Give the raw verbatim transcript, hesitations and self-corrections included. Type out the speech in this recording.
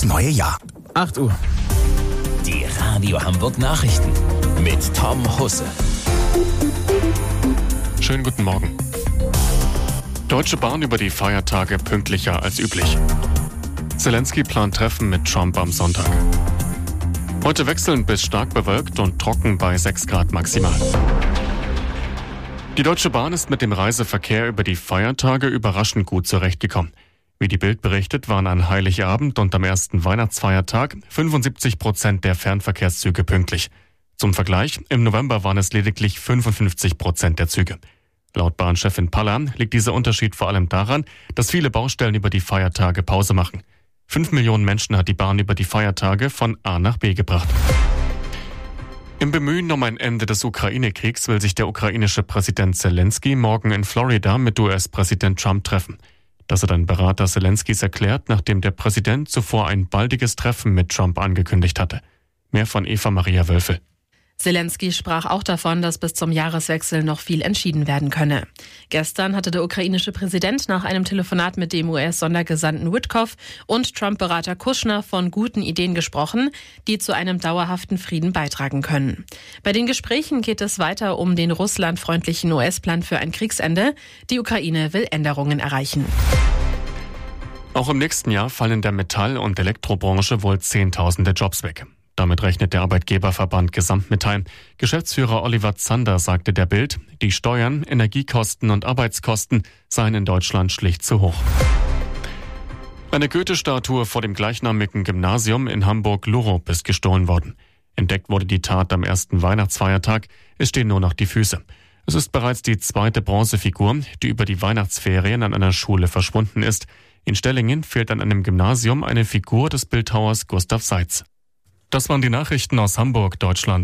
aufs neue Jahr. acht Uhr. Die Radio Hamburg Nachrichten mit Tom Husse. Schönen guten Morgen. Deutsche Bahn über die Feiertage pünktlicher als üblich. Zelensky plant Treffen mit Trump am Sonntag. Heute wechselnd bis stark bewölkt und trocken bei sechs Grad maximal. Die Deutsche Bahn ist mit dem Reiseverkehr über die Feiertage überraschend gut zurechtgekommen. Wie die Bild berichtet, waren an Heiligabend und am ersten Weihnachtsfeiertag fünfundsiebzig Prozent der Fernverkehrszüge pünktlich. Zum Vergleich, im November waren es lediglich fünfundfünfzig Prozent der Züge. Laut Bahnchefin Paller liegt dieser Unterschied vor allem daran, dass viele Baustellen über die Feiertage Pause machen. Fünf Millionen Menschen hat die Bahn über die Feiertage von A nach B gebracht. Im Bemühen um ein Ende des Ukraine-Kriegs will sich der ukrainische Präsident Zelensky morgen in Florida mit U S-Präsident Trump treffen. Das hat ein Berater Zelenskys erklärt, nachdem der Präsident zuvor ein baldiges Treffen mit Trump angekündigt hatte. Mehr von Eva Maria Wölfel. Zelensky sprach auch davon, dass bis zum Jahreswechsel noch viel entschieden werden könne. Gestern hatte der ukrainische Präsident nach einem Telefonat mit dem U S-Sondergesandten Witkoff und Trump-Berater Kushner von guten Ideen gesprochen, die zu einem dauerhaften Frieden beitragen können. Bei den Gesprächen geht es weiter um den russlandfreundlichen U S-Plan für ein Kriegsende. Die Ukraine will Änderungen erreichen. Auch im nächsten Jahr fallen in der Metall- und Elektrobranche wohl Zehntausende Jobs weg. Damit rechnet der Arbeitgeberverband Gesamtmetall. Geschäftsführer Oliver Zander sagte der Bild, die Steuern, Energiekosten und Arbeitskosten seien in Deutschland schlicht zu hoch. Eine Goethe-Statue vor dem gleichnamigen Gymnasium in Hamburg-Lurup ist gestohlen worden. Entdeckt wurde die Tat am ersten Weihnachtsfeiertag. Es stehen nur noch die Füße. Es ist bereits die zweite Bronzefigur, die über die Weihnachtsferien an einer Schule verschwunden ist. In Stellingen fehlt an einem Gymnasium eine Figur des Bildhauers Gustav Seitz. Das waren die Nachrichten aus Hamburg, Deutschland.